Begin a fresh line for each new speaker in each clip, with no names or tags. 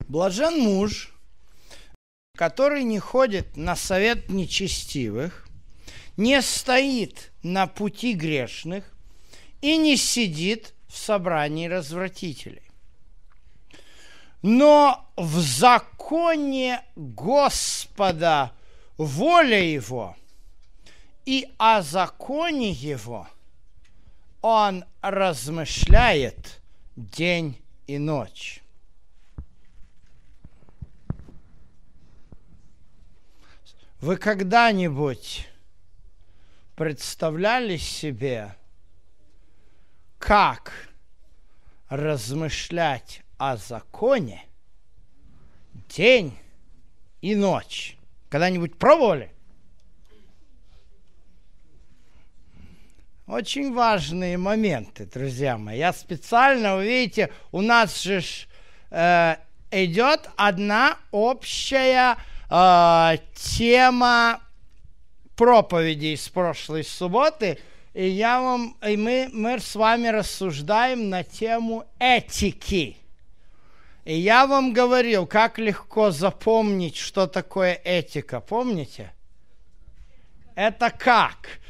Блажен муж, который не ходит на совет нечестивых, не стоит на пути грешных и не сидит в собрании развратителей. Но в законе Господа воля его, и о законе его он размышляет день и ночь. Вы когда-нибудь представляли себе, как размышлять о законе день и ночь? Когда-нибудь пробовали? Очень важные моменты, друзья мои. Я специально, вы видите, у нас же идет одна общая тема проповедей с прошлой субботы, и мы с вами рассуждаем на тему этики. И я вам говорил, как легко запомнить, что такое этика. Помните? Это как?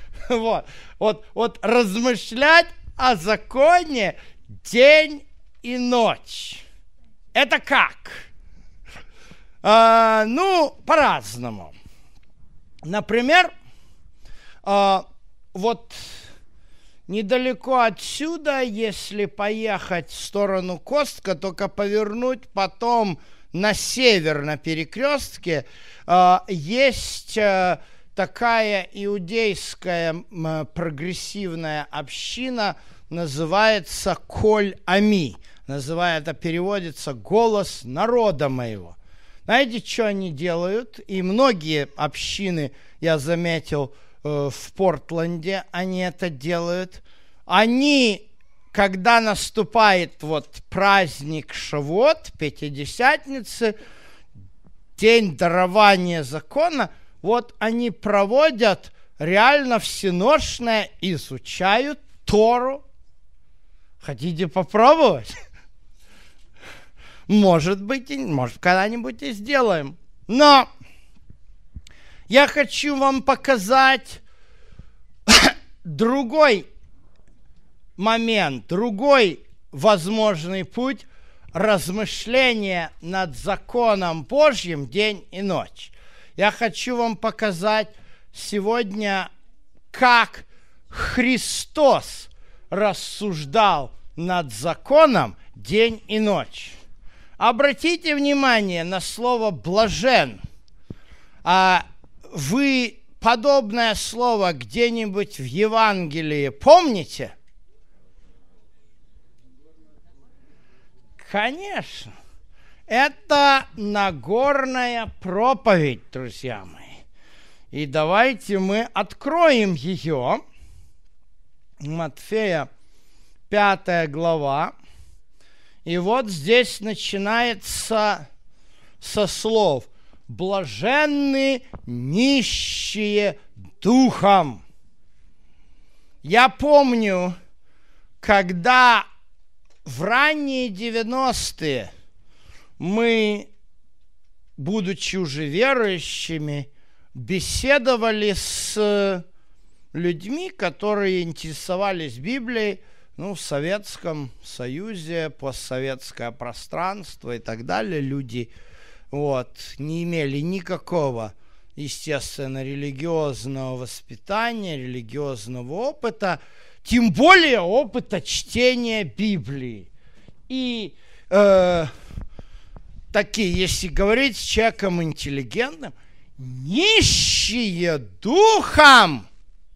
Вот размышлять о законе день и ночь. Это как? По-разному. Например, вот недалеко отсюда, если поехать в сторону Костка, только повернуть потом на север, на перекрестке, есть такая иудейская прогрессивная община, называется Коль-Ами. Это переводится «голос народа моего». Знаете, что они делают? И многие общины, я заметил, в Портленде, они это делают. Они, когда наступает праздник Шавуот, Пятидесятницы, день дарования закона, они проводят реально всеношное, изучают Тору. Хотите попробовать? Может быть, когда-нибудь и сделаем. Но я хочу вам показать другой момент, другой возможный путь размышления над законом Божьим день и ночь. Я хочу вам показать сегодня, как Христос рассуждал над законом день и ночь. Обратите внимание на слово «блажен». Вы подобное слово где-нибудь в Евангелии помните? Конечно. Это Нагорная проповедь, друзья мои. И давайте мы откроем ее. Матфея, 5 глава. И вот здесь начинается со слов «блаженны нищие духом». Я помню, когда в ранние 90-е мы, будучи уже верующими, беседовали с людьми, которые интересовались Библией, в Советском Союзе, постсоветское пространство и так далее. Люди не имели никакого, естественно, религиозного воспитания, религиозного опыта, тем более опыта чтения Библии. И такие, если говорить с человеком интеллигентным, нищие духом.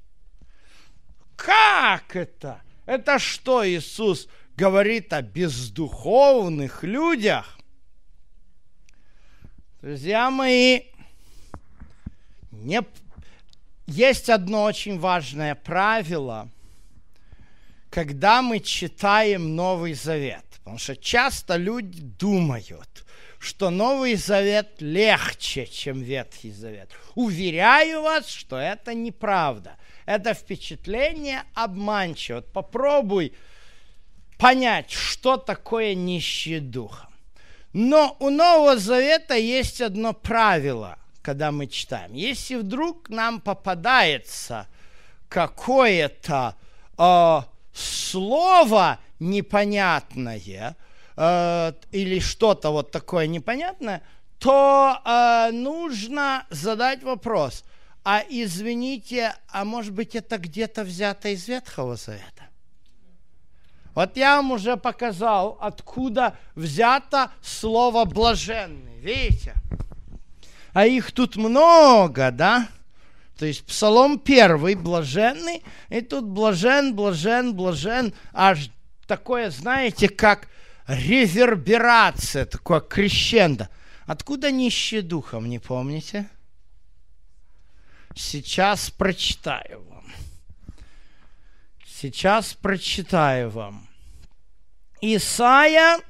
Как это? Это что, Иисус говорит о бездуховных людях? Друзья мои, есть одно очень важное правило, когда мы читаем Новый Завет. Потому что часто люди думают, что Новый Завет легче, чем Ветхий Завет. Уверяю вас, что это неправда. Это впечатление обманчиво. Попробуй понять, что такое нищие духом. Но у Нового Завета есть одно правило, когда мы читаем. Если вдруг нам попадается какое-то слово непонятное или что-то вот такое непонятное, то нужно задать вопрос. А извините, а может быть это где-то взято из Ветхого Завета? Вот я вам уже показал, откуда взято слово «блаженный». Видите? А их тут много, да? То есть Псалом 1, блаженный, и тут блажен, блажен, блажен. Аж такое, знаете, как реверберация, такое крещендо. Откуда нищие духом, не помните? Сейчас прочитаю вам. Исайя,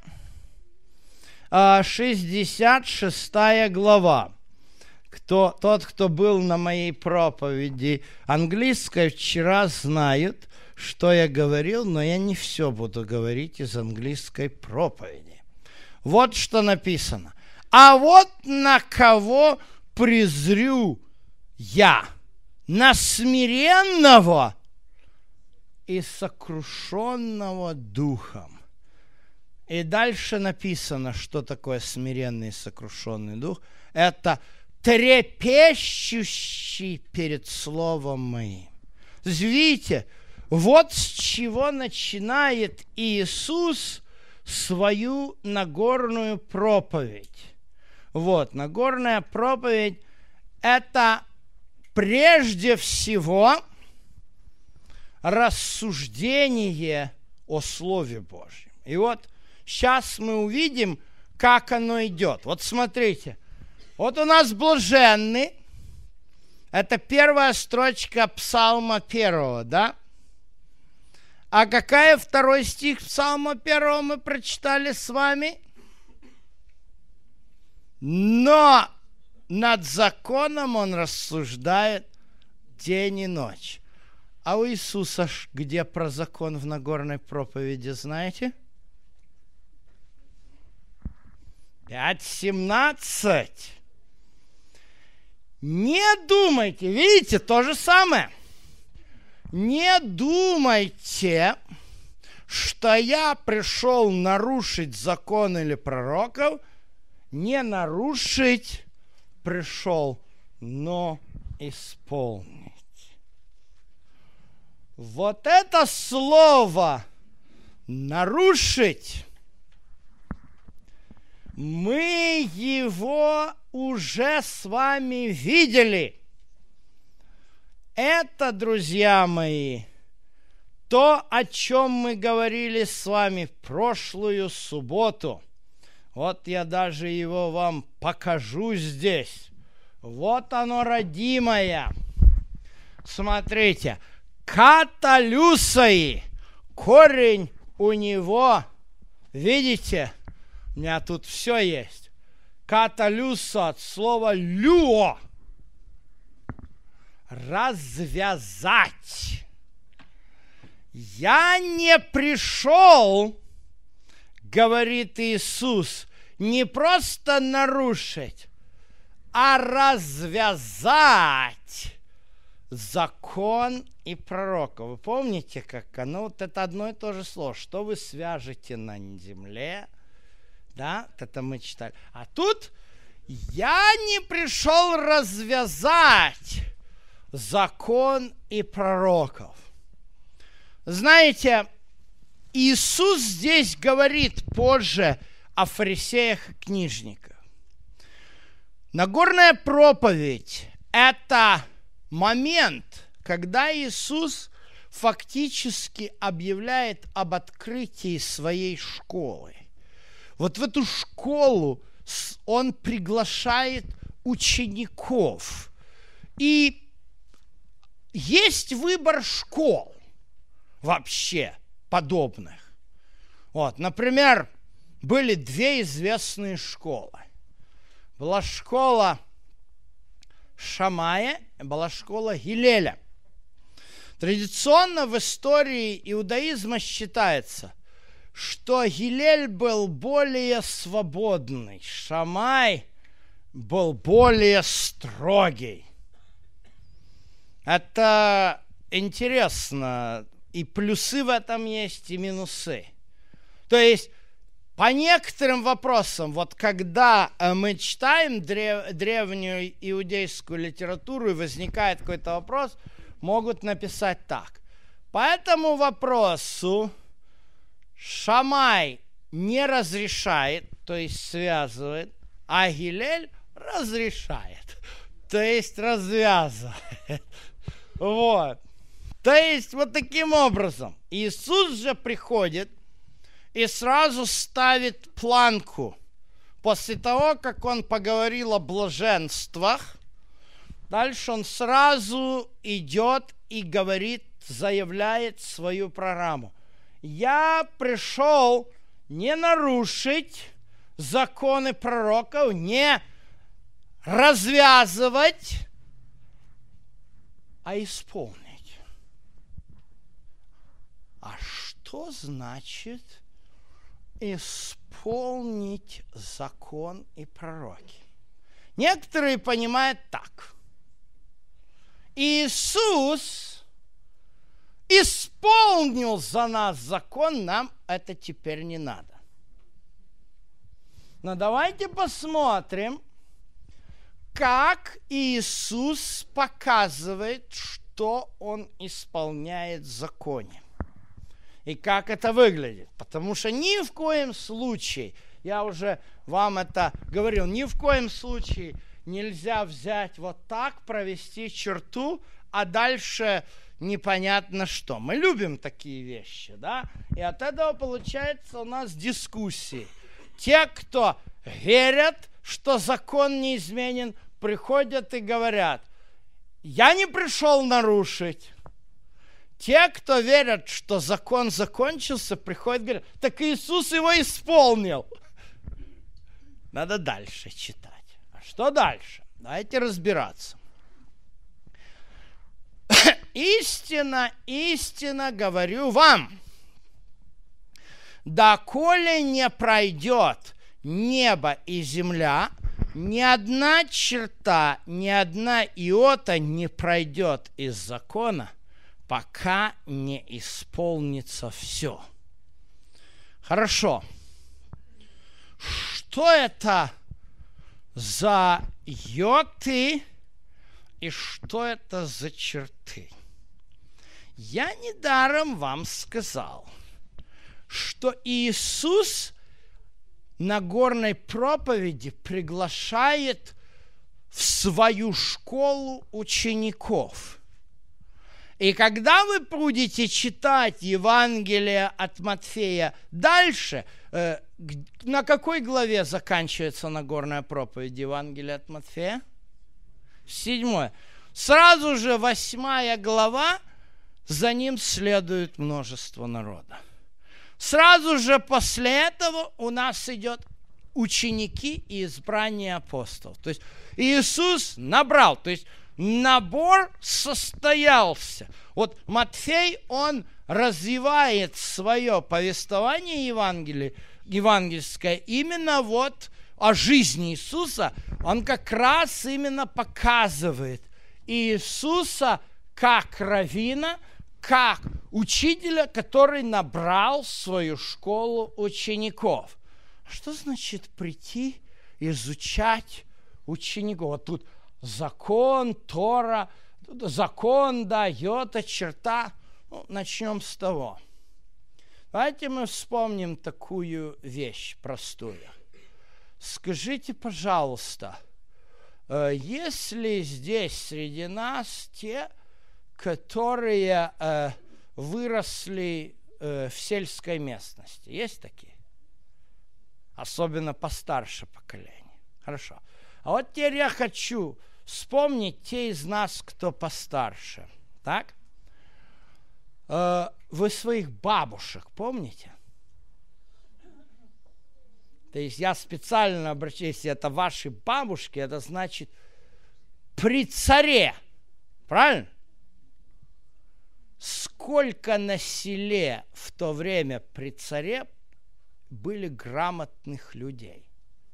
66 глава. Тот, кто был на моей проповеди английской вчера, знает, что я говорил, но я не все буду говорить из английской проповеди. Вот что написано. А вот на кого презрю я, на смиренного и сокрушенного духом. И дальше написано, что такое смиренный и сокрушенный дух. Это трепещущий перед словом моим. Видите, вот с чего начинает Иисус свою Нагорную проповедь. Вот, Нагорная проповедь – это прежде всего рассуждение о Слове Божьем. И вот сейчас мы увидим, как оно идет. Вот смотрите, вот у нас блаженный, это первая строчка Псалма 1, да? А какая второй стих Псалма 1 мы прочитали с вами? Но над законом он рассуждает день и ночь. А у Иисуса где про закон в Нагорной проповеди, знаете? 5:17. Не думайте, видите, то же самое. Не думайте, что я пришел нарушить закон или пророков. Не нарушить пришел, но исполнить. Вот это слово «нарушить», мы его уже с вами видели. Это, друзья мои, то, о чем мы говорили с вами в прошлую субботу. Вот я даже его вам покажу здесь. Вот оно, родимое. Смотрите. Каталюсаи. Корень у него, видите, у меня тут все есть. Каталюса от слова люо. Развязать. Я не пришел, говорит Иисус, не просто нарушить, а развязать закон и пророка. Вы помните, как оно? Вот это одно и то же слово. Что вы свяжете на земле? Да, это мы читали. А тут я не пришел развязать закон и пророков. Знаете, Иисус здесь говорит позже о фарисеях и книжниках. Нагорная проповедь – это момент, когда Иисус фактически объявляет об открытии своей школы. Вот в эту школу он приглашает учеников. И есть выбор школ вообще подобных. Вот, например, были две известные школы. Была школа Шамая, была школа Гилеля. Традиционно в истории иудаизма считается, что Гилель был более свободный, Шамай был более строгий. Это интересно. И плюсы в этом есть, и минусы. То есть, по некоторым вопросам, вот когда мы читаем древнюю иудейскую литературу и возникает какой-то вопрос, могут написать так. По этому вопросу Шамай не разрешает, то есть связывает, а Гилель разрешает, то есть развязывает. Вот. То есть вот таким образом Иисус же приходит и сразу ставит планку. После того, как он поговорил о блаженствах, дальше он сразу идет и говорит, заявляет свою программу. Я пришел не нарушить законы пророков, не развязывать, а исполнить. А что значит исполнить закон и пророки? Некоторые понимают так. Иисус исполнил за нас закон, нам это теперь не надо. Но давайте посмотрим, как Иисус показывает, что Он исполняет в законе. И как это выглядит. Потому что ни в коем случае, я уже вам это говорил, ни в коем случае нельзя взять вот так, провести черту, а дальше непонятно что. Мы любим такие вещи, да? И от этого получается у нас дискуссии. Те, кто верят, что закон неизменен, приходят и говорят, я не пришел нарушить. Те, кто верят, что закон закончился, приходят и говорят, так Иисус его исполнил. Надо дальше читать. А что дальше? Давайте разбираться. Истинно, истинно говорю вам, доколе не пройдет небо и земля, ни одна черта, ни одна иота не пройдет из закона, пока не исполнится все. Хорошо. Что это за йоты и что это за черты? Я недаром вам сказал, что Иисус на горной проповеди приглашает в свою школу учеников. И когда вы будете читать Евангелие от Матфея дальше, на какой главе заканчивается Нагорная проповедь Евангелия от Матфея? 7. Сразу же 8 глава, за ним следует множество народа. Сразу же после этого у нас идет ученики и избрание апостолов. То есть Иисус набрал, то есть набор состоялся. Вот Матфей, он развивает свое повествование евангельское именно вот о жизни Иисуса. Он как раз именно показывает Иисуса как раввина, как учителя, который набрал в свою школу учеников. Что значит прийти, изучать учеников? Вот тут закон, Тора, закон, да, йота, черта. Ну, начнем с того. Давайте мы вспомним такую вещь простую. Скажите, пожалуйста, есть ли здесь среди нас те, которые выросли в сельской местности? Есть такие? Особенно постарше поколения. Хорошо. А вот теперь я хочу вспомнить те из нас, кто постарше. Так? Вы своих бабушек помните? То есть я специально обращаюсь, если это ваши бабушки, это значит при царе. Правильно? Сколько на селе в то время при царе были грамотных людей?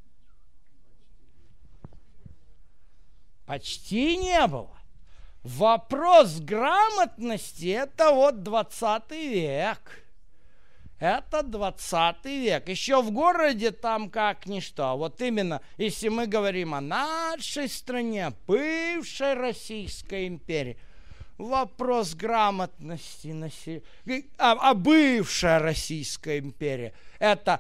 Почти не было. Вопрос грамотности – это вот 20 век. Это 20 век. Еще в городе там как ничто. Вот именно, если мы говорим о нашей стране, бывшей Российской империи, вопрос грамотности населения, а бывшая Российская империя, это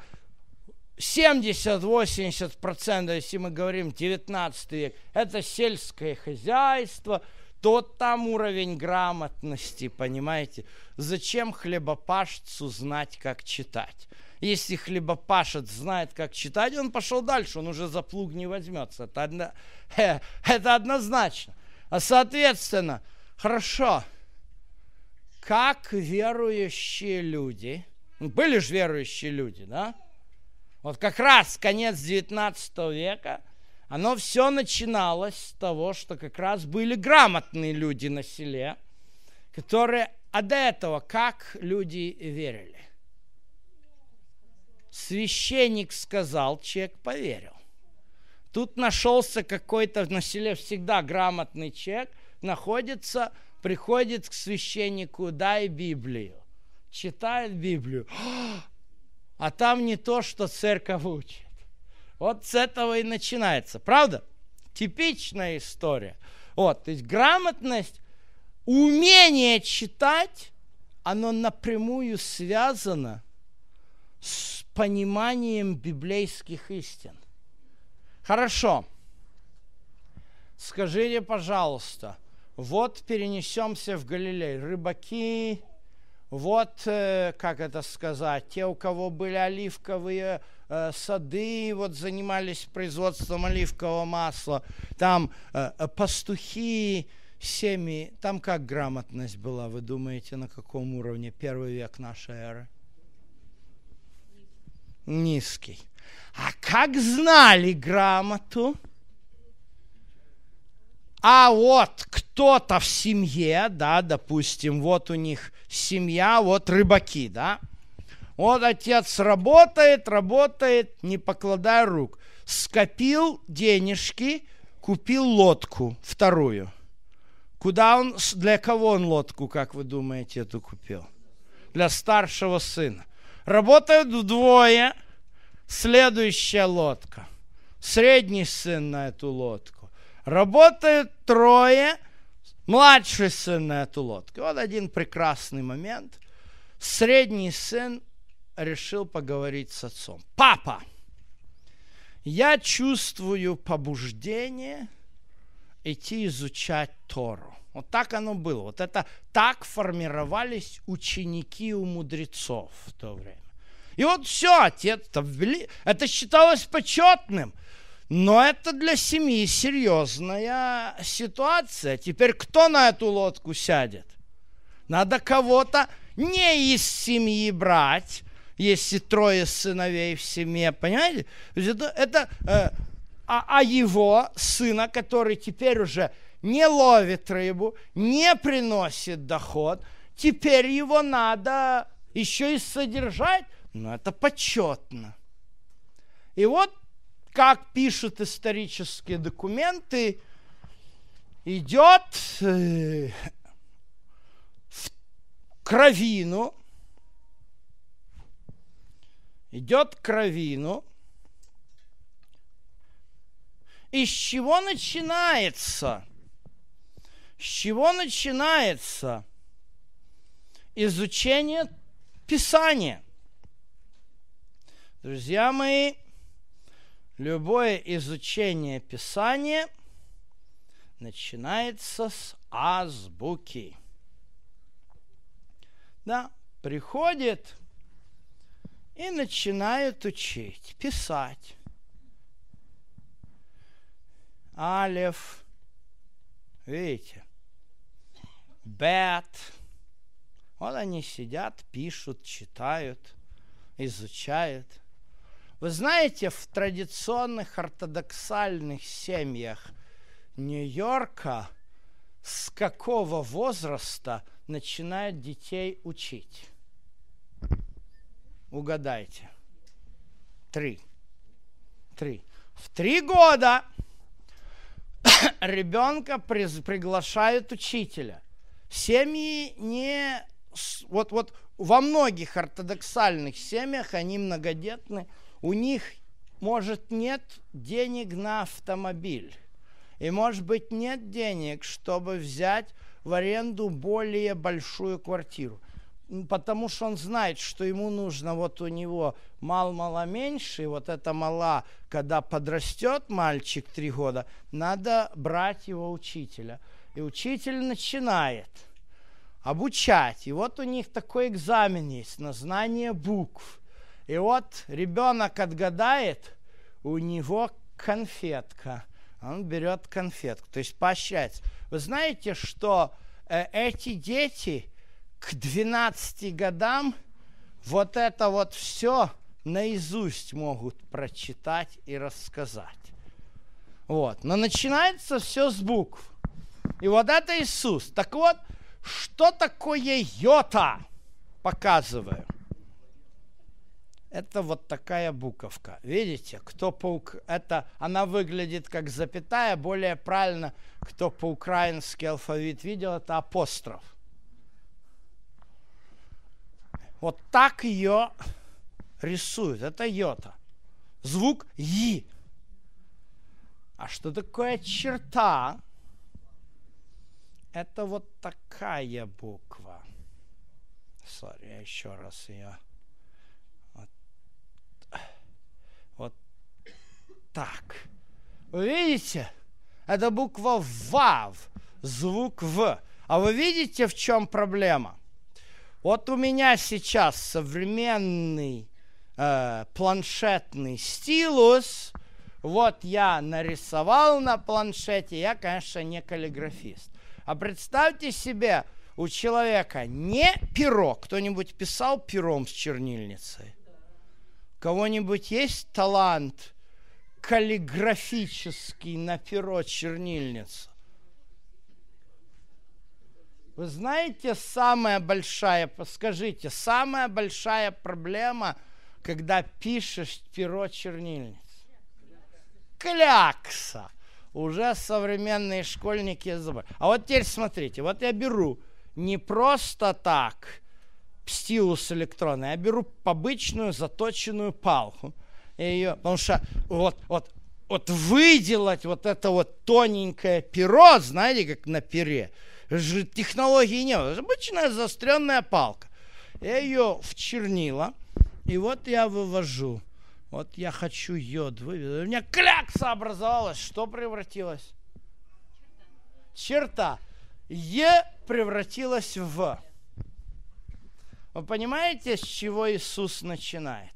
70-80%, если мы говорим 19 век, это сельское хозяйство, то там уровень грамотности, понимаете? Зачем хлебопашцу знать, как читать? Если хлебопашец знает, как читать, он пошел дальше, он уже за плуг не возьмется. Это однозначно. А соответственно, хорошо, как верующие люди, были же верующие люди, да? Вот как раз конец 19 века, оно все начиналось с того, что как раз были грамотные люди на селе, которые, а до этого как люди верили? Священник сказал, человек поверил. Тут нашелся какой-то, на селе всегда грамотный человек, находится, приходит к священнику, дай Библию. Читает Библию. А там не то, что церковь учит. Вот с этого и начинается. Правда? Типичная история. Вот, то есть грамотность, умение читать, оно напрямую связано с пониманием библейских истин. Хорошо. Скажите, пожалуйста, вот перенесемся в Галилей. Рыбаки, вот, как это сказать, те, у кого были оливковые сады, вот занимались производством оливкового масла, там пастухи, семьи, там как грамотность была, вы думаете, на каком уровне? 1 век нашей эры? Низкий. А как знали грамоту? А вот кто-то в семье, да, допустим, вот у них семья, вот рыбаки, да. Вот отец работает, не покладая рук. Скопил денежки, купил лодку вторую. Куда он, для кого он лодку, как вы думаете, эту купил? Для старшего сына. Работают вдвое, следующая лодка. Средний сын на эту лодку. Работают трое, младший сын на эту лодку. Вот один прекрасный момент. Средний сын решил поговорить с отцом. Папа, я чувствую побуждение идти изучать Тору. Вот так оно было. Вот это так формировались ученики у мудрецов в то время. И вот все, отец-то ввели. Это считалось почетным. Но это для семьи серьезная ситуация. Теперь кто на эту лодку сядет? Надо кого-то не из семьи брать, если трое сыновей в семье, понимаете? А его сына, который теперь уже не ловит рыбу, не приносит доход, теперь его надо еще и содержать, но это почетно. И вот, как пишут исторические документы, идет в Кровину, из чего начинается? С чего начинается изучение Писания? Друзья мои, любое изучение Писания начинается с азбуки. Да, приходит и начинают учить, писать. Алеф, видите, бет. Вот они сидят, пишут, читают, изучают. Вы знаете, в традиционных ортодоксальных семьях Нью-Йорка с какого возраста начинают детей учить? Угадайте. 3. В 3 года ребенка приглашают учителя. Семьи не... Вот во многих ортодоксальных семьях, они многодетны, у них, может, нет денег на автомобиль. И, может быть, нет денег, чтобы взять в аренду более большую квартиру. Потому что он знает, что ему нужно, вот у него мало меньше, и вот это мала, когда подрастет мальчик 3 года, надо брать его учителя. И учитель начинает обучать. И вот у них такой экзамен есть на знание букв. И вот ребенок отгадает, у него конфетка. Он берет конфетку, то есть поощряется. Вы знаете, что эти дети к 12 годам вот это вот все наизусть могут прочитать и рассказать. Вот. Но начинается все с букв. И вот это Иисус. Так вот, что такое йота? Показываю. Это вот такая буковка. Видите, это, она выглядит как запятая, более правильно, кто по-украински алфавит видел, это апостроф. Вот так ее рисуют. Это йота. Звук И. А что такое черта? Это вот такая буква. Я еще раз ее... Вот так. Вы видите? Это буква ВАВ, звук В. А вы видите, в чем проблема? Вот у меня сейчас современный планшетный стилус. Вот я нарисовал на планшете. Я, конечно, не каллиграфист. А представьте себе, у человека не перо. Кто-нибудь писал пером с чернильницей? У кого-нибудь есть талант каллиграфический на перо чернильницу? Вы знаете, самая большая проблема, когда пишешь перо чернильниц? Клякса. Уже современные школьники забыли. А вот теперь смотрите, вот я беру не просто так стилус электронный, я беру обычную заточенную палку. Потому что вот выделать вот это вот тоненькое перо, знаете, как на пере, же технологии нет. Это обычная заостренная палка. Я ее в чернила, и вот я вывожу. Вот я хочу йод вывести. У меня клякса образовалась. Что превратилось? Черта. Е превратилась в. Вы понимаете, с чего Иисус начинает?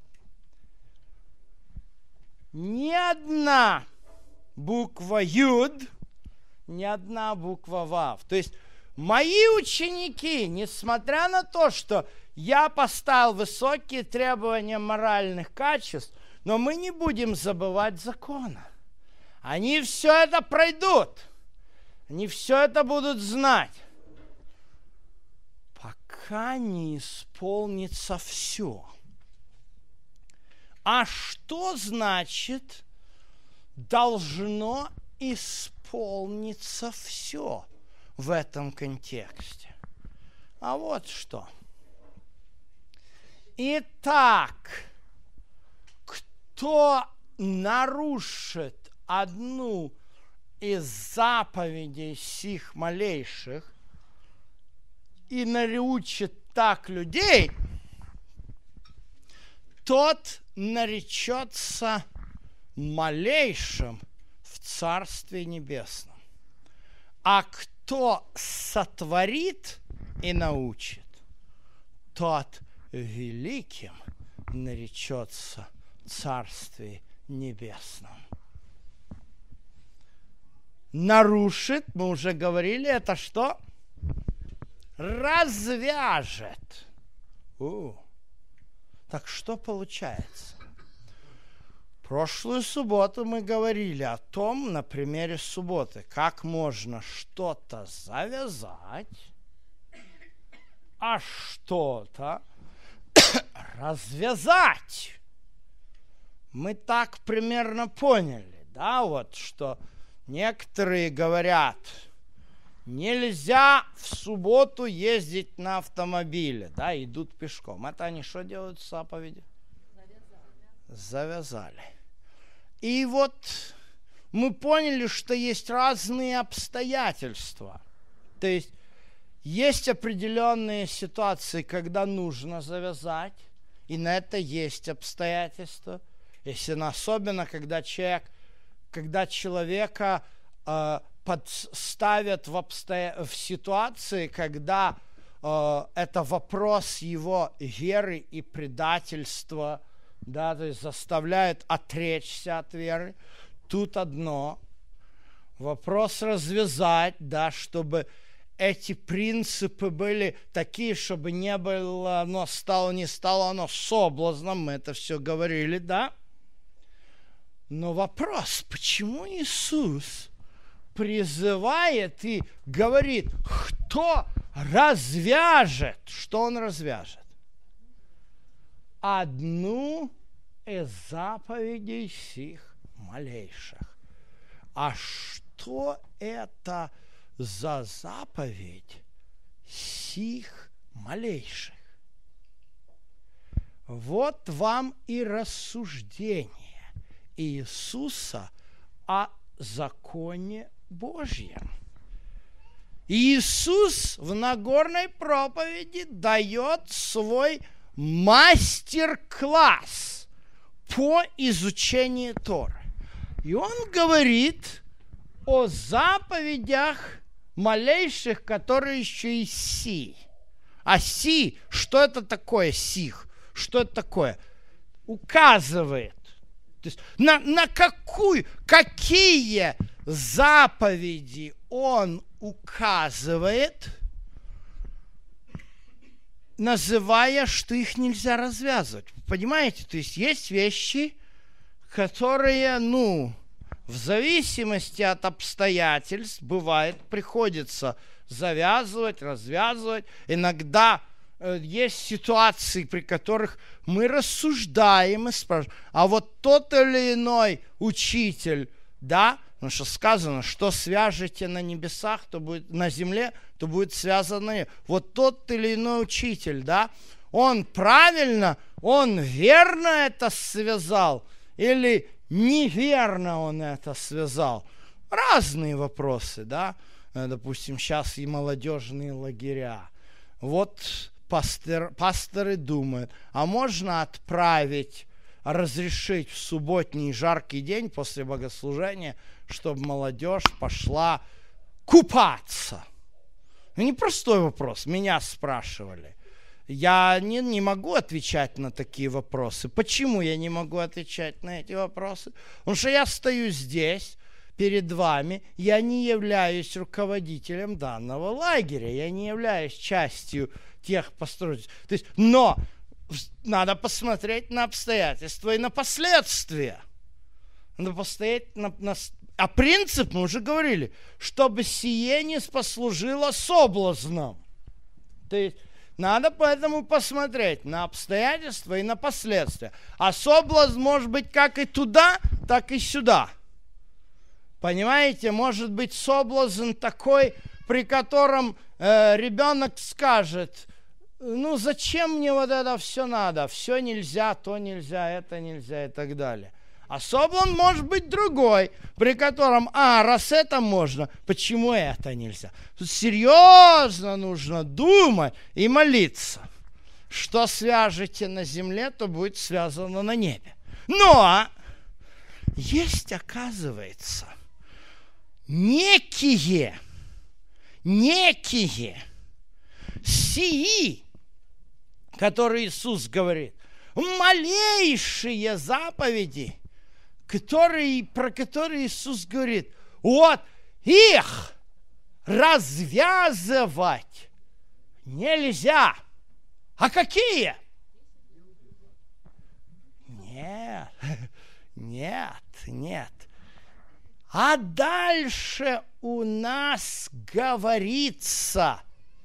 Ни одна буква Юд, ни одна буква Вав. То есть мои ученики, несмотря на то, что я поставил высокие требования моральных качеств, но мы не будем забывать закона. Они все это пройдут. Они все это будут знать. Пока не исполнится все. А что значит должно исполниться все в этом контексте? А вот что. Итак, кто нарушит одну из заповедей сих малейших и научит так людей, тот наречется малейшим в Царстве Небесном. А кто сотворит и научит, тот великим наречется в Царстве Небесном. Нарушит, мы уже говорили, это что? Развяжет. Так что получается? Прошлую субботу мы говорили о том, на примере субботы, как можно что-то завязать, а что-то развязать. мы так примерно поняли, да, вот, что некоторые говорят, нельзя в субботу ездить на автомобиле, да, идут пешком. Это они что делают в заповеди? Завязали. И вот мы поняли, что есть разные обстоятельства. То есть определенные ситуации, когда нужно завязать, и на это есть обстоятельства. Особенно, когда человека подставят в ситуации, когда это вопрос его веры и предательства, да, то есть заставляет отречься от веры. Тут одно. Вопрос развязать, да, чтобы эти принципы были такие, чтобы не было, не стало оно соблазном, мы это все говорили, да? Но вопрос, почему Иисус призывает и говорит, кто развяжет, что Он развяжет? Одну из заповедей сих малейших. А что это за заповедь сих малейших? Вот вам и рассуждение Иисуса о законе Божьем. Иисус в Нагорной проповеди дает свой мастер-класс по изучению Торы. И он говорит о заповедях малейших, которые еще и си. А си, что это такое сих? Что это такое? Указывает. То есть какие заповеди он указывает, называя, что их нельзя развязывать. Понимаете? То есть вещи, которые, в зависимости от обстоятельств, бывает, приходится завязывать, развязывать. Иногда есть ситуации, при которых мы рассуждаем и спрашиваем, а вот тот или иной учитель, да, потому что сказано, что свяжете на небесах, то будет на земле, то будет связано на небе. Вот тот или иной учитель, да, он правильно, он верно это связал или неверно он это связал? Разные вопросы, да. Допустим, сейчас и молодежные лагеря. Вот пасторы думают, а можно разрешить в субботний жаркий день после богослужения, чтобы молодежь пошла купаться? Непростой вопрос, меня спрашивали. Я не могу отвечать на такие вопросы. Почему я не могу отвечать на эти вопросы? Потому что я стою здесь, перед вами, я не являюсь руководителем данного лагеря, я не являюсь частью тех построек. Но надо посмотреть на обстоятельства и на последствия. Надо посмотреть А принцип, мы уже говорили, чтобы сие не послужило соблазном. То есть надо поэтому посмотреть на обстоятельства и на последствия. А соблазн может быть как и туда, так и сюда. Понимаете, может быть соблазн такой, при котором ребенок скажет, зачем мне вот это все надо, все нельзя, то нельзя, это нельзя и так далее. А соблазн может быть другой, при котором, раз это можно, почему это нельзя? Тут серьезно нужно думать и молиться. Что свяжете на земле, то будет связано на небе. Но есть, оказывается, некие сии, которые Иисус говорит, малейшие заповеди, про которые Иисус говорит, вот их развязывать нельзя. А какие? Нет. А дальше у нас говорится,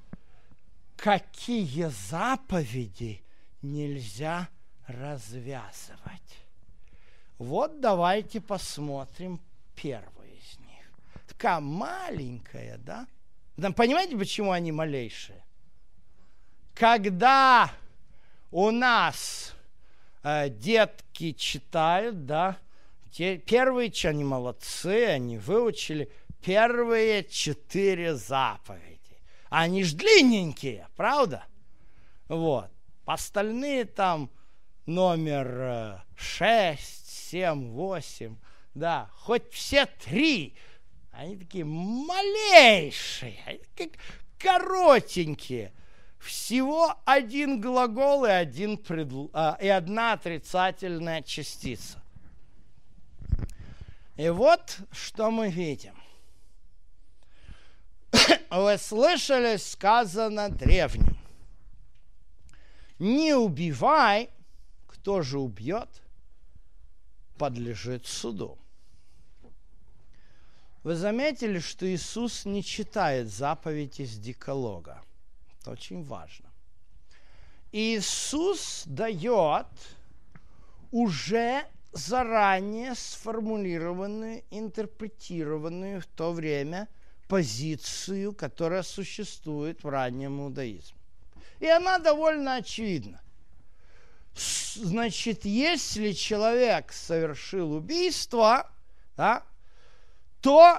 какие заповеди нельзя развязывать. Вот давайте посмотрим первую из них. Такая маленькая, да? Понимаете, почему они малейшие? Когда у нас детки читают, да, первые, они молодцы, они выучили первые 4 заповеди. Они ж длинненькие, правда? Вот. Остальные там номер 6, 7, 8, да, хоть все 3. Они такие малейшие, они как коротенькие. Всего 1 глагол и 1 отрицательная частица. И вот что мы видим. Вы слышали, сказано древним: не убивай, кто же убьет, подлежит суду. Вы заметили, что Иисус не читает заповедь из Декалога. Это очень важно. Иисус дает уже заранее сформулированную, интерпретированную в то время позицию, которая существует в раннем иудаизме. И она довольно очевидна. Значит, если человек совершил убийство, да, то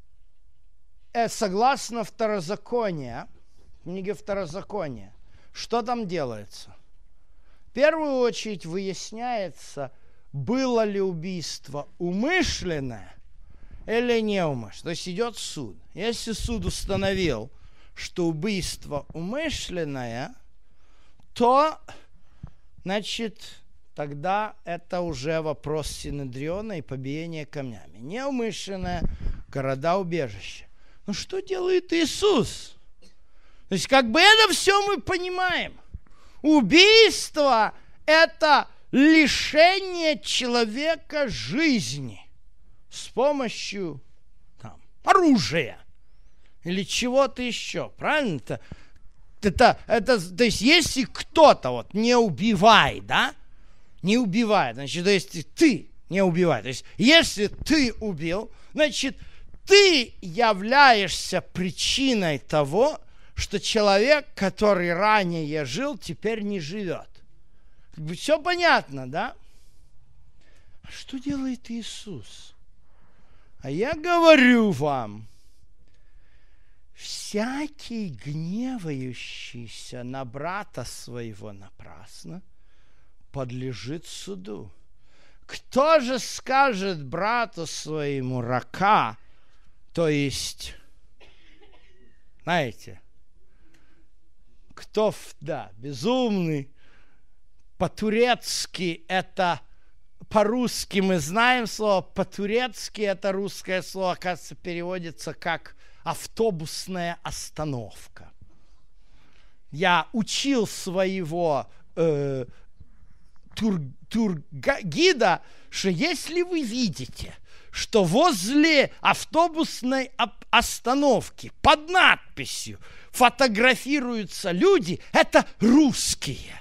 согласно Второзаконию, книге Второзакония, что там делается? В первую очередь выясняется, было ли убийство умышленное или неумышленное. То есть идет суд. Если суд установил, что убийство умышленное, то, значит, тогда это уже вопрос Синедриона и побиения камнями. Неумышленное — города-убежища. Но что делает Иисус? То есть как бы это все мы понимаем. Убийство — это лишение человека жизни с помощью оружия или чего-то еще. Правильно? То есть если кто-то вот не убивай, да? Не убивай, значит, то есть ты не убивай. То есть если ты убил, значит, ты являешься причиной того, что человек, который ранее жил, теперь не живет. Как бы все понятно, да? А что делает Иисус? А я говорю вам, всякий гневающийся на брата своего напрасно подлежит суду. Кто же скажет брату своему рака, то есть, знаете, кто, да, безумный, по-турецки это, по-русски мы знаем слово, по-турецки это русское слово, оказывается, переводится как автобусная остановка. Я учил своего тургида, что если вы видите, что возле автобусной остановки под надписью фотографируются люди, это русские.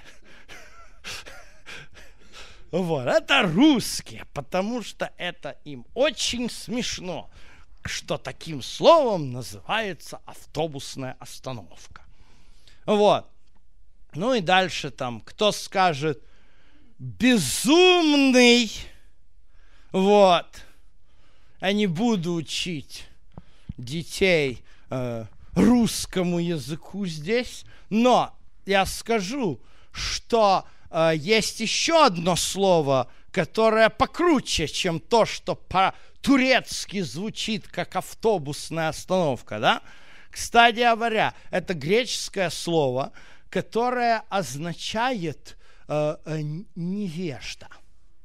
Вот, это русские, потому что это им очень смешно, что таким словом называется автобусная остановка. Вот. Ну и дальше там, кто скажет безумный, вот. Я не буду учить детей русскому языку здесь, но я скажу, что есть еще одно слово, которое покруче, чем то, что по-турецки звучит как автобусная остановка, да? Кстати говоря, это греческое слово, которое означает невежда,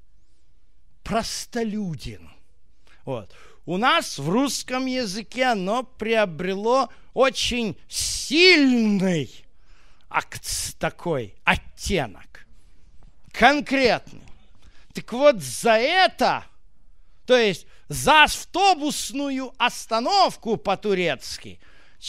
простолюдин. Вот. У нас в русском языке оно приобрело очень сильный такой оттенок, конкретный. Так вот за это, то есть за автобусную остановку по-турецки,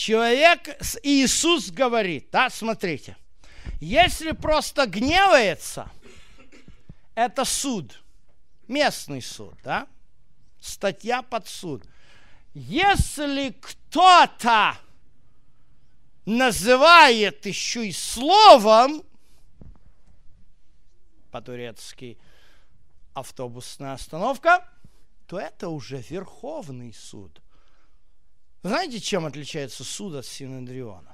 Иисус говорит, да, смотрите, если просто гневается, это суд. местный суд, да? Статья под суд. Если кто-то называет еще и словом, по-турецки автобусная остановка, то это уже Верховный суд. Знаете, чем отличается суд от Синедриона?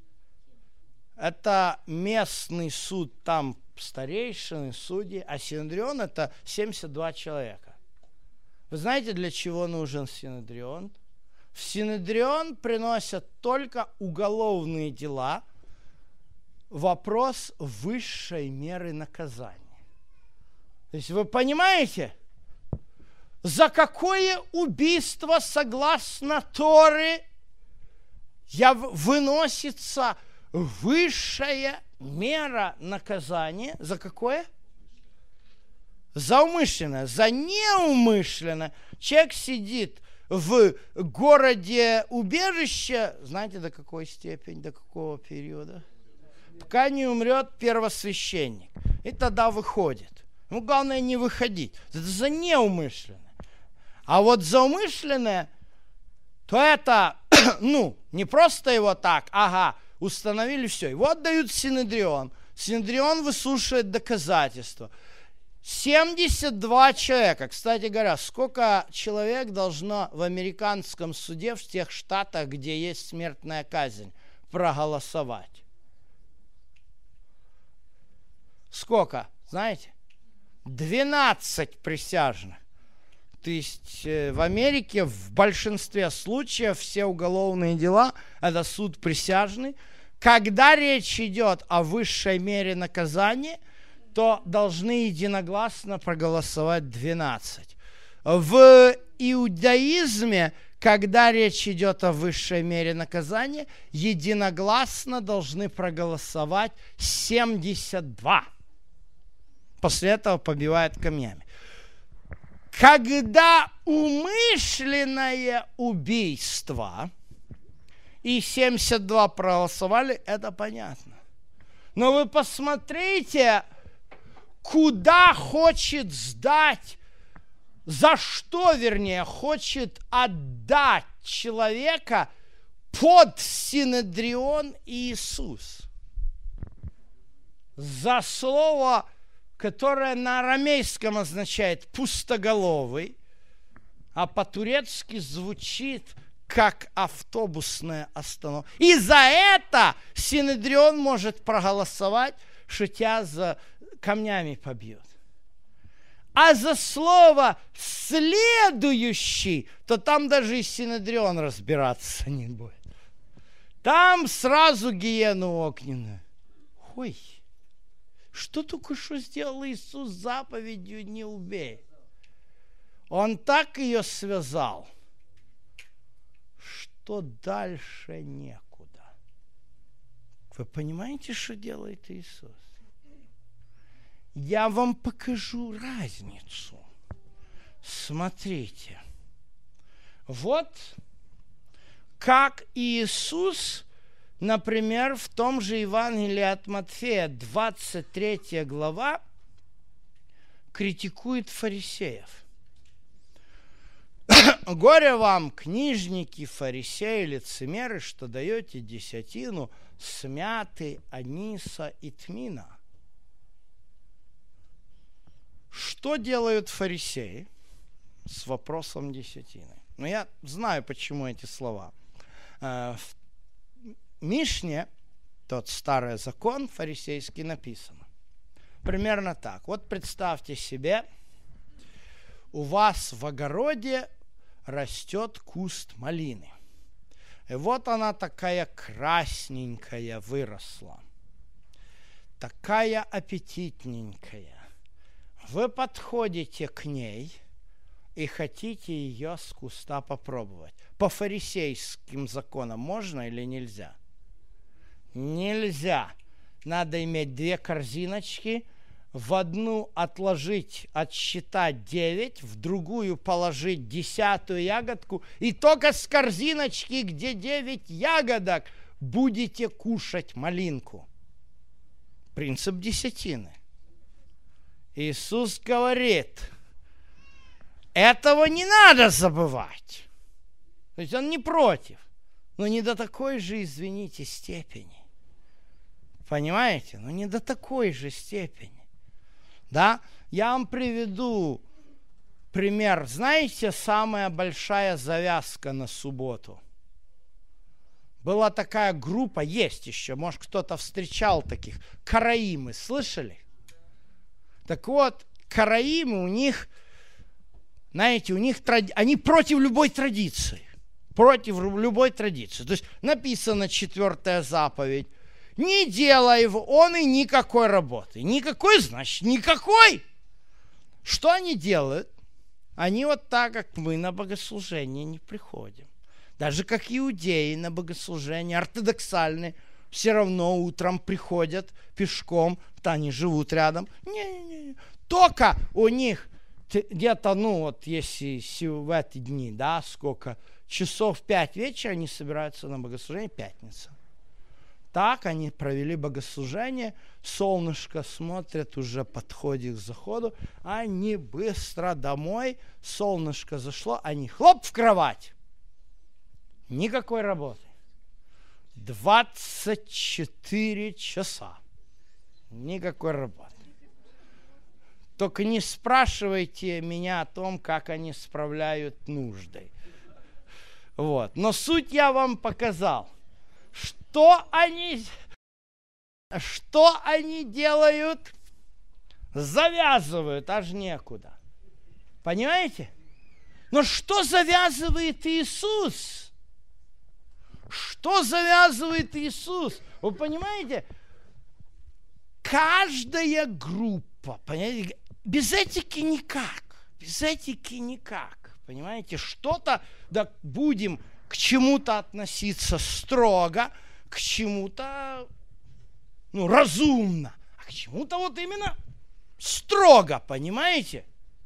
Это местный суд, там старейшины, судьи, а Синедрион это 72 человека. Вы знаете, для чего нужен Синедрион? В Синедрион приносят только уголовные дела, вопрос высшей меры наказания. То есть вы понимаете, за какое убийство, согласно Торе, выносится высшая мера наказания? За какое? За умышленное. За неумышленное. Человек сидит в городе убежище, знаете, до какой степени, до какого периода? Пока не умрет первосвященник. И тогда выходит. Ну, главное не выходить. Это за неумышленное. А вот за умышленное, то это, не просто его так, установили все. Его отдают в Синедрион. Синедрион выслушивает доказательства. 72 человека. Кстати говоря, сколько человек должно в американском суде в тех штатах, где есть смертная казнь, проголосовать? Сколько? Знаете? 12 присяжных. То есть в Америке в большинстве случаев все уголовные дела – это суд присяжный. Когда речь идет о высшей мере наказания, то должны единогласно проголосовать 12. В иудаизме, когда речь идет о высшей мере наказания, единогласно должны проголосовать 72. После этого побивают камнями. Когда умышленное убийство, и 72 проголосовали, это понятно. Но вы посмотрите, куда хочет сдать, за что, вернее, хочет отдать человека под Синедрион Иисус. За слово, которое на арамейском означает «пустоголовый», а по-турецки звучит как автобусная остановка. И за это Синедрион может проголосовать, что тебя за камнями побьют. А за слово «следующий», то там даже и Синедрион разбираться не будет. Там сразу гиену огненную. Ой, что только что сделал Иисус заповедью «не убей». Он так ее связал, что дальше некуда. Вы понимаете, что делает Иисус? Я вам покажу разницу. Смотрите. Вот как Иисус, например, в том же Евангелии от Матфея, 23 глава, критикует фарисеев. Горе вам, книжники, фарисеи, лицемеры, что даете десятину с мяты, аниса и тмина. Что делают фарисеи с вопросом десятины? Ну, я знаю, почему эти слова. В Мишне, тот старый закон фарисейский, написано примерно так. Вот представьте себе, у вас в огороде растет куст малины. И вот она такая красненькая выросла. Такая аппетитненькая. Вы подходите к ней и хотите ее с куста попробовать. По фарисейским законам можно или нельзя? Нельзя. Надо иметь 2 корзиночки, в одну отсчитать 9, в другую положить 10-ю ягодку, и только с корзиночки, где 9 ягодок, будете кушать малинку. Принцип десятины. Иисус говорит, этого не надо забывать. То есть он не против, но не до такой же, извините, степени. Понимаете? Но не до такой же степени. Да? Я вам приведу пример. Знаете, самая большая завязка на субботу? Была такая группа, есть еще, может, кто-то встречал таких, караимы, слышали? Так вот, караимы у них, знаете, они против любой традиции. Против любой традиции. То есть написано 4-я заповедь. Не делай он и никакой работы. Никакой, значит, никакой. Что они делают? Они вот так, как мы, на богослужение не приходим. Даже как иудеи на богослужение, ортодоксальные, все равно утром приходят пешком, то они живут рядом. Не. Только у них где-то, если в эти дни, да, сколько, часов 5 вечера они собираются на богослужение, пятница. Так они провели богослужение, солнышко смотрят, уже подходит к заходу, они быстро домой, солнышко зашло, они хлоп в кровать. Никакой работы. 24 часа. Никакой работы. Только не спрашивайте меня о том, как они справляют нужды. Вот. Но суть я вам показал. Что они делают? Завязывают, аж некуда. Понимаете? Но что завязывает Иисус? Что завязывает Иисус? Вы понимаете? Каждая группа, понимаете, без этики никак. Без этики никак. Понимаете? Что-то, да, будем к чему-то относиться строго, к чему-то, разумно, а к чему-то вот именно строго, понимаете?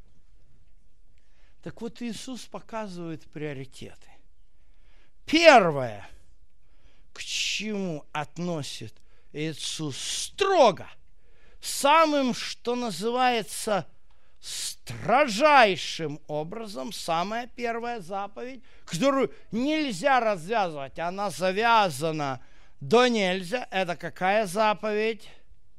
Так вот, Иисус показывает приоритеты. Первое, к чему относит Иисус строго, самым, что называется, строжайшим образом, самая первая заповедь, которую нельзя развязывать, она завязана до нельзя. Это какая заповедь?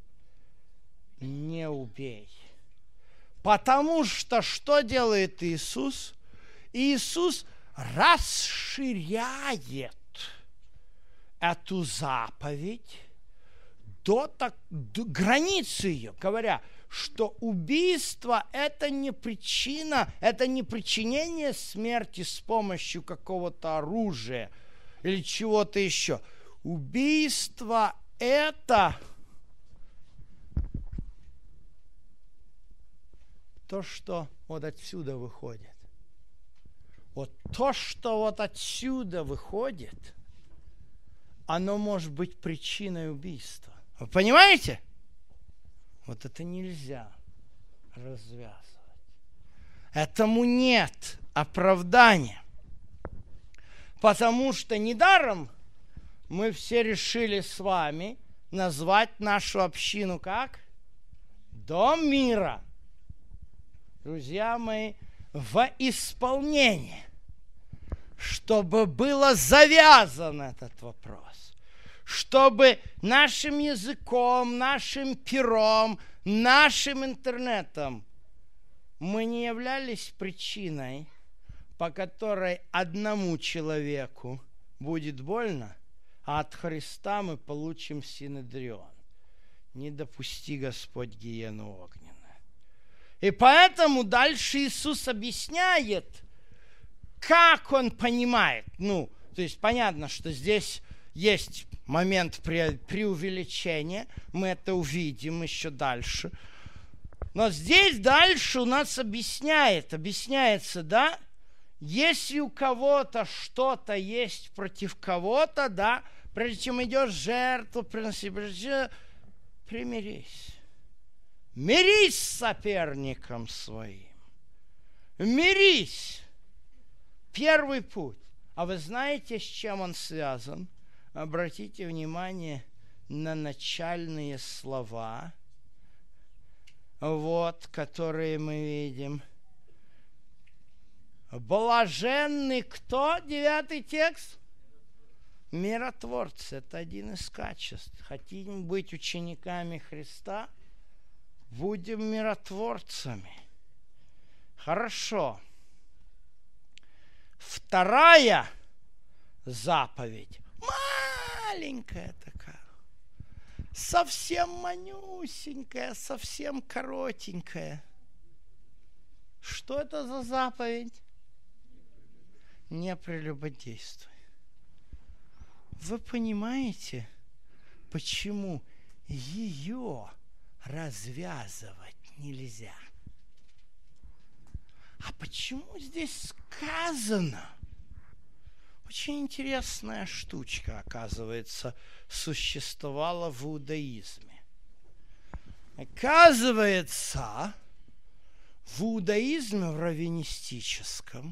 Не убей. Потому что делает Иисус? Иисус расширяет эту заповедь до границы ее, говоря, что убийство – это не причина, это не причинение смерти с помощью какого-то оружия или чего-то еще. Убийство – это то, что вот отсюда выходит. Вот то, что вот отсюда выходит, оно может быть причиной убийства. Вы понимаете? Вот это нельзя развязывать. Этому нет оправдания. Потому что недаром мы все решили с вами назвать нашу общину как? Дом мира. Друзья мои, в исполнение, чтобы было завязан этот вопрос, чтобы нашим языком, нашим пером, нашим интернетом мы не являлись причиной, по которой одному человеку будет больно, а от Христа мы получим синедрион. Не допусти, Господь, гиену огненную. И поэтому дальше Иисус объясняет, как Он понимает. То есть понятно, что здесь есть момент преувеличения, мы это увидим еще дальше. Но здесь дальше у нас объясняется, да, если у кого-то что-то есть против кого-то, да, прежде чем идешь жертву приносить, примирись. Мирись с соперником своим. Мирись. Первый путь. А вы знаете, с чем он связан? Обратите внимание на начальные слова, которые мы видим. Блаженны кто? 9 текст. Миротворцы. Это один из качеств. Хотим быть учениками Христа? Будем миротворцами. Хорошо. Вторая заповедь. Маленькая такая. Совсем манюсенькая, совсем коротенькая. Что это за заповедь? Не прелюбодействуй. Вы понимаете, почему ее развязывать нельзя? А почему здесь сказано? Очень интересная штучка, оказывается, существовала в иудаизме. Оказывается, в иудаизме, в раввинистическом,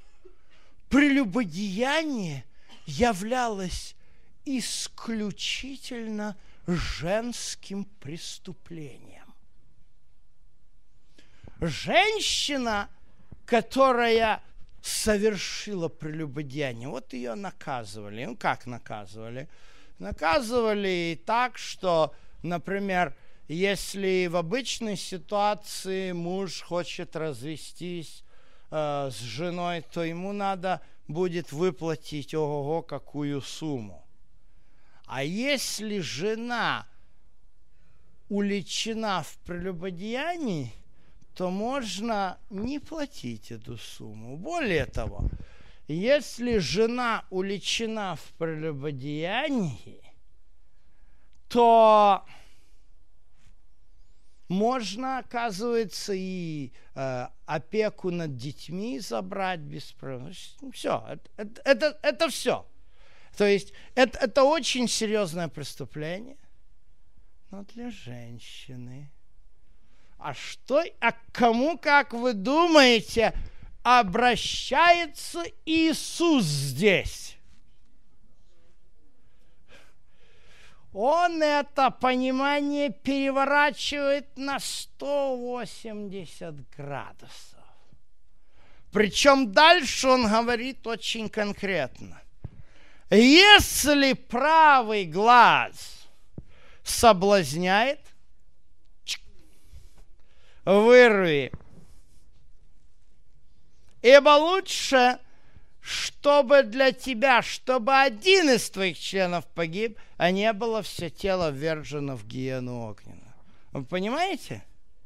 прелюбодеяние являлось исключительно женским преступлением. Женщина, которая совершила прелюбодеяние, вот ее наказывали. Ну, как наказывали? Наказывали так, что, например, если в обычной ситуации муж хочет развестись с женой, то ему надо будет выплатить ого-го какую сумму. А если жена уличена в прелюбодеянии, то можно не платить эту сумму. Более того, если жена уличена в прелюбодеянии, то можно, оказывается, и опеку над детьми забрать без проблем. Все, это все. То есть это очень серьезное преступление, но для женщины. А к кому, как вы думаете, обращается Иисус здесь? Он это понимание переворачивает на 180 градусов. Причем дальше он говорит очень конкретно. Если правый глаз соблазняет, вырви. Ибо лучше, чтобы для тебя, чтобы один из твоих членов погиб, а не было все тело ввержено в гиену огненную. Вы понимаете?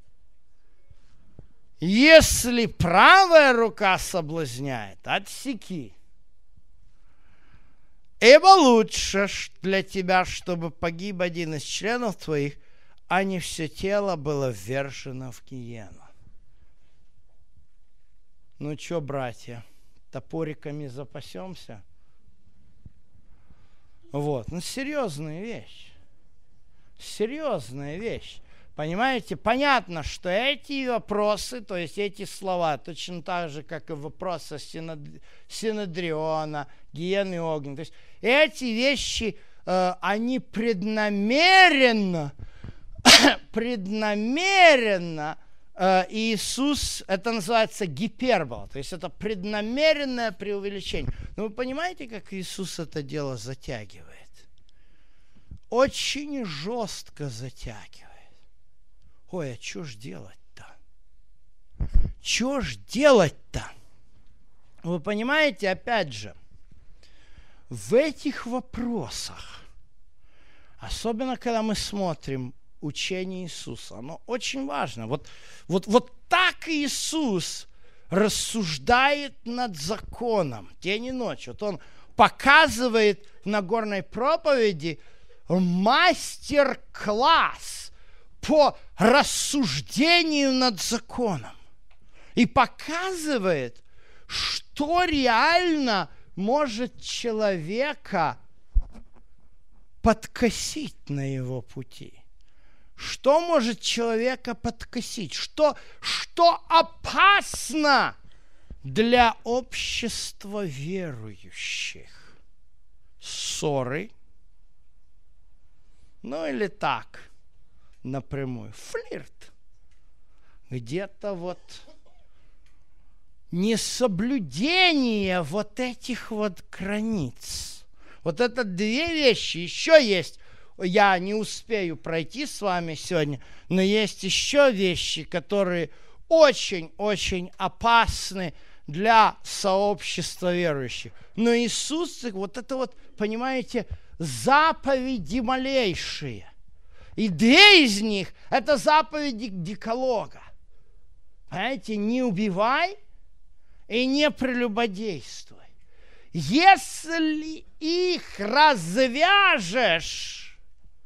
Если правая рука соблазняет, отсеки. Ибо лучше для тебя, чтобы погиб один из членов твоих, а не все тело было ввержено в гиену. Ну что, братья, топориками запасемся? Вот, ну серьезная вещь. Серьезная вещь. Понимаете, понятно, что эти вопросы, то есть эти слова, точно так же, как и вопросы Синедриона, гиены огня, то есть эти вещи, они преднамеренно Иисус, это называется гипербола, то есть это преднамеренное преувеличение. Но вы понимаете, как Иисус это дело затягивает? Очень жестко затягивает. Ой, а что ж делать-то? Что ж делать-то? Вы понимаете, опять же, в этих вопросах, особенно когда мы смотрим учение Иисуса, оно очень важно. Вот так Иисус рассуждает над законом день и ночь. Вот он показывает в Нагорной проповеди мастер-класс по рассуждению над законом. И показывает, что реально может человека подкосить на его пути. Что может человека подкосить? Что опасно для общества верующих? Ссоры. Ну или так, напрямую. Флирт. Где-то вот несоблюдение вот этих вот границ. Вот это две вещи. Еще есть, я не успею пройти с вами сегодня, но есть еще вещи, которые очень-очень опасны для сообщества верующих. Но Иисус, вот это вот, понимаете, заповеди малейшие. И две из них – это заповеди Декалога. Понимаете, не убивай и не прелюбодействуй. Если их развяжешь,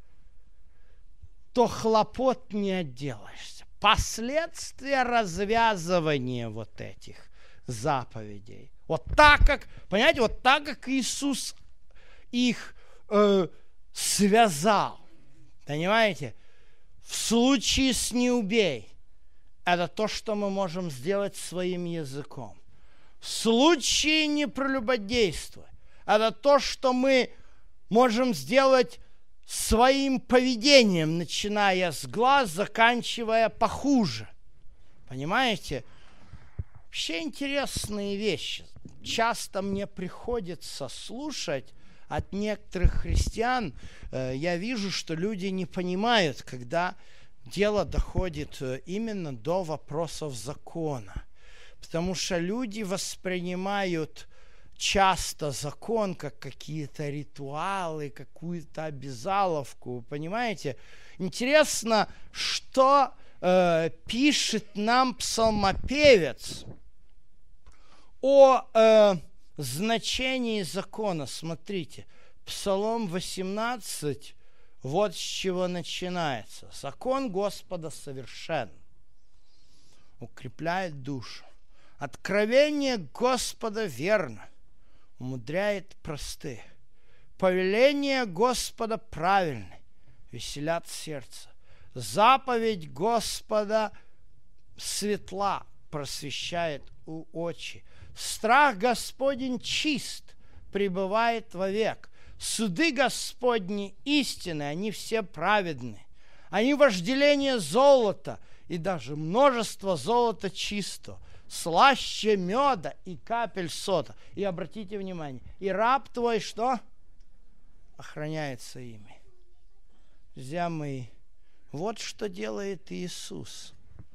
то хлопот не отделаешься. Последствия развязывания вот этих заповедей. Вот так как, понимаете, вот так как Иисус их связал. Понимаете? В случае с «не убей» это то, что мы можем сделать своим языком. В случае «не прелюбодействуй» это то, что мы можем сделать своим поведением, начиная с глаз, заканчивая похуже. Понимаете? Вообще интересные вещи. Часто мне приходится слушать от некоторых христиан, я вижу, что люди не понимают, когда дело доходит именно до вопросов закона. Потому что люди воспринимают часто закон как какие-то ритуалы, какую-то обязаловку, понимаете? Интересно, что пишет нам псалмопевец о значении закона. Смотрите, Псалом 18, вот с чего начинается. Закон Господа совершен, укрепляет душу. Откровение Господа верно, умудряет простых. Повеление Господа правильны, веселят сердце. Заповедь Господа светла, просвещает очи. Страх Господень чист, пребывает вовек. Суды Господни истины, они все праведны. Они вожделение золота, и даже множество золота чистого, слаще меда и капель сота. И обратите внимание, и раб твой что? Охраняется ими. Друзья мои, вот что делает Иисус.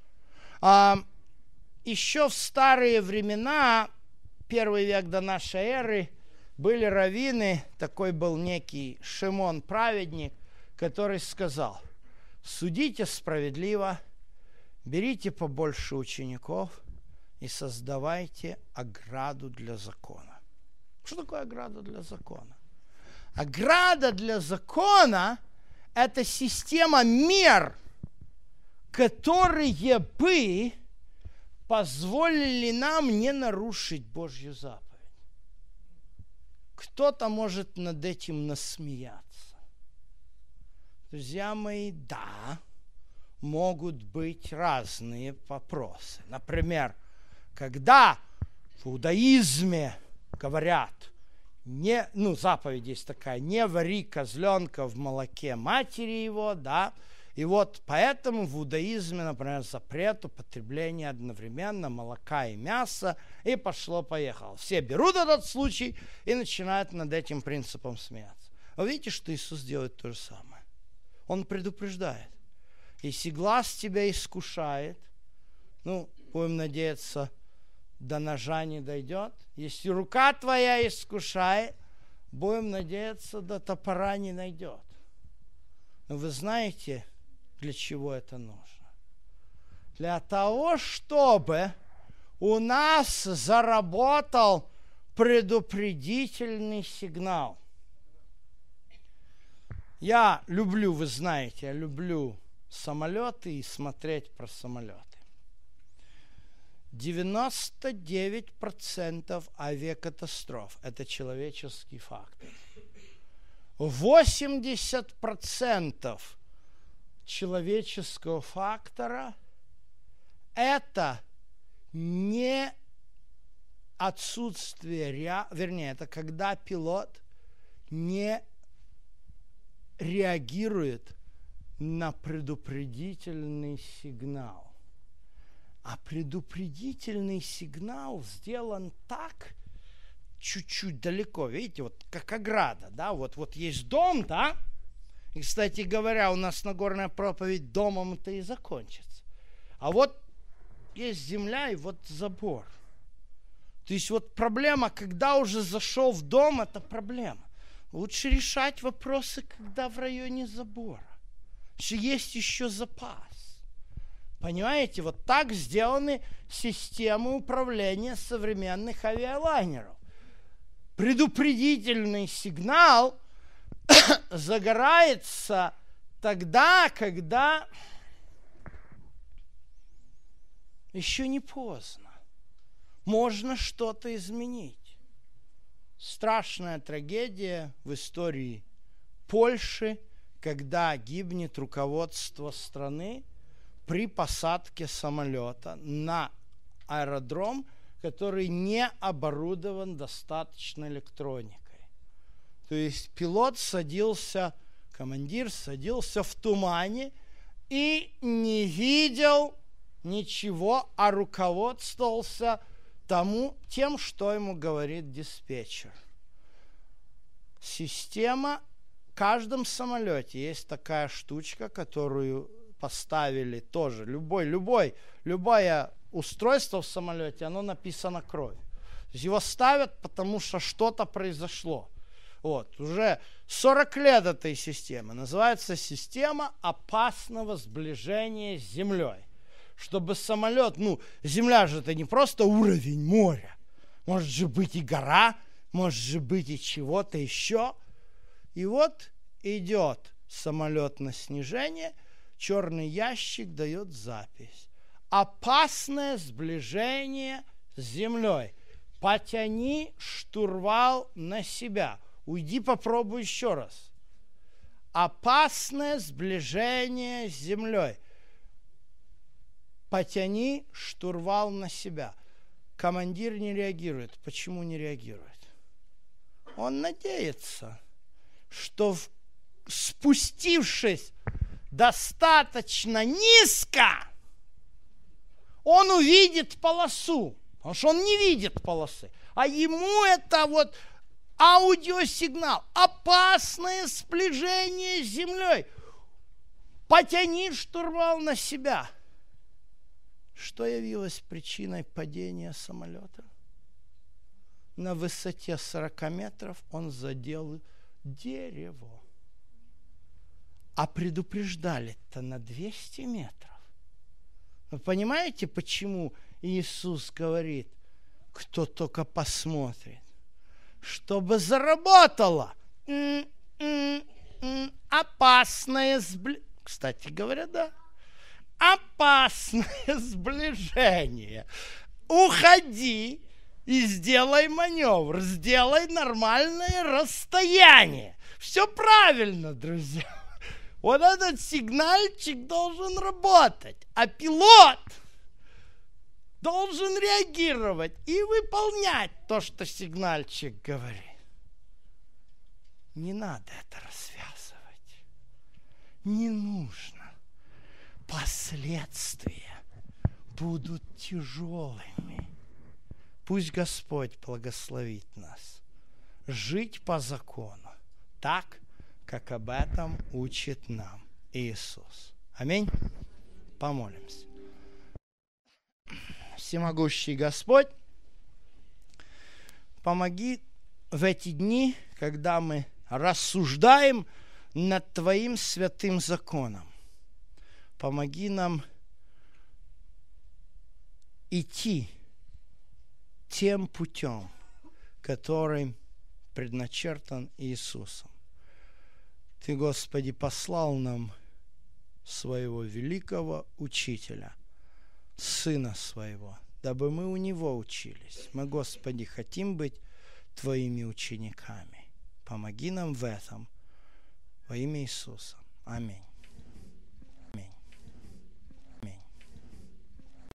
Еще в старые времена, первый век до нашей эры, были раввины, такой был некий Шимон праведник, который сказал: судите справедливо, берите побольше учеников и создавайте ограду для закона. Что такое ограда для закона? Ограда для закона – это система мер, которые бы позволили нам не нарушить Божью заповедь. Кто-то может над этим насмеяться. Друзья мои, да, могут быть разные вопросы. Например, когда в иудаизме говорят, заповедь есть такая: не вари козленка в молоке матери его, да, и вот поэтому в иудаизме, например, запрет употребления одновременно молока и мяса, и пошло-поехало. Все берут этот случай и начинают над этим принципом смеяться. Вы видите, что Иисус делает то же самое? Он предупреждает. Если глаз тебя искушает, будем надеяться, до ножа не дойдет. Если рука твоя искушает, будем надеяться, до топора не найдет. Но вы знаете, для чего это нужно? Для того, чтобы у нас заработал предупредительный сигнал. Я люблю, вы знаете, я люблю самолеты и смотреть про самолеты. 99% авиакатастроф – это человеческий фактор. 80% человеческого фактора – это не отсутствие, это когда пилот не реагирует на предупредительный сигнал. А предупредительный сигнал сделан так, чуть-чуть далеко, видите, вот как ограда, да, вот есть дом, да, и, кстати говоря, у нас Нагорная проповедь домом это и закончится. А вот есть земля и вот забор. То есть вот проблема, когда уже зашел в дом, это проблема. Лучше решать вопросы, когда в районе забора. Что есть еще запас. Понимаете, вот так сделаны системы управления современных авиалайнеров. Предупредительный сигнал загорается тогда, когда еще не поздно. Можно что-то изменить. Страшная трагедия в истории Польши, когда гибнет руководство страны при посадке самолета на аэродром, который не оборудован достаточно электроникой. То есть пилот садился, командир садился в тумане и не видел ничего, а руководствовался тем, что ему говорит диспетчер. Система, в каждом самолете есть такая штучка, которую поставили тоже. Любое устройство в самолете, оно написано кровью. Его ставят, потому что что-то произошло. Вот, уже 40 лет этой системы. Называется система опасного сближения с землей. Чтобы самолет, земля же это не просто уровень моря. Может же быть и гора, может же быть и чего-то еще. И вот идет самолет на снижение, черный ящик дает запись. Опасное сближение с землей. Потяни штурвал на себя. Уйди, попробуй еще раз. Опасное сближение с землей. Потяни штурвал на себя. Командир не реагирует. Почему не реагирует? Он надеется, что спустившись достаточно низко, он увидит полосу. Потому что он не видит полосы. А ему это вот аудиосигнал. Опасное сближение с землей. Потяни штурвал на себя. Что явилось причиной падения самолета? На высоте 40 метров он задел дерево. А предупреждали-то на 200 метров. Вы понимаете, почему Иисус говорит, кто только посмотрит, чтобы заработало опасное сближение. Кстати говоря, да. Опасное сближение. Уходи и сделай маневр, сделай нормальное расстояние. Все правильно, друзья. Вот этот сигнальчик должен работать, а пилот должен реагировать и выполнять то, что сигнальчик говорит. Не надо это развязывать. Не нужно. Последствия будут тяжелыми. Пусть Господь благословит нас жить по закону, так, как об этом учит нам Иисус. Аминь. Помолимся. Всемогущий Господь, помоги в эти дни, когда мы рассуждаем над Твоим святым законом. Помоги нам идти тем путем, который предначертан Иисусом. Ты, Господи, послал нам своего великого учителя, Сына Своего, дабы мы у Него учились. Мы, Господи, хотим быть Твоими учениками. Помоги нам в этом во имя Иисуса. Аминь.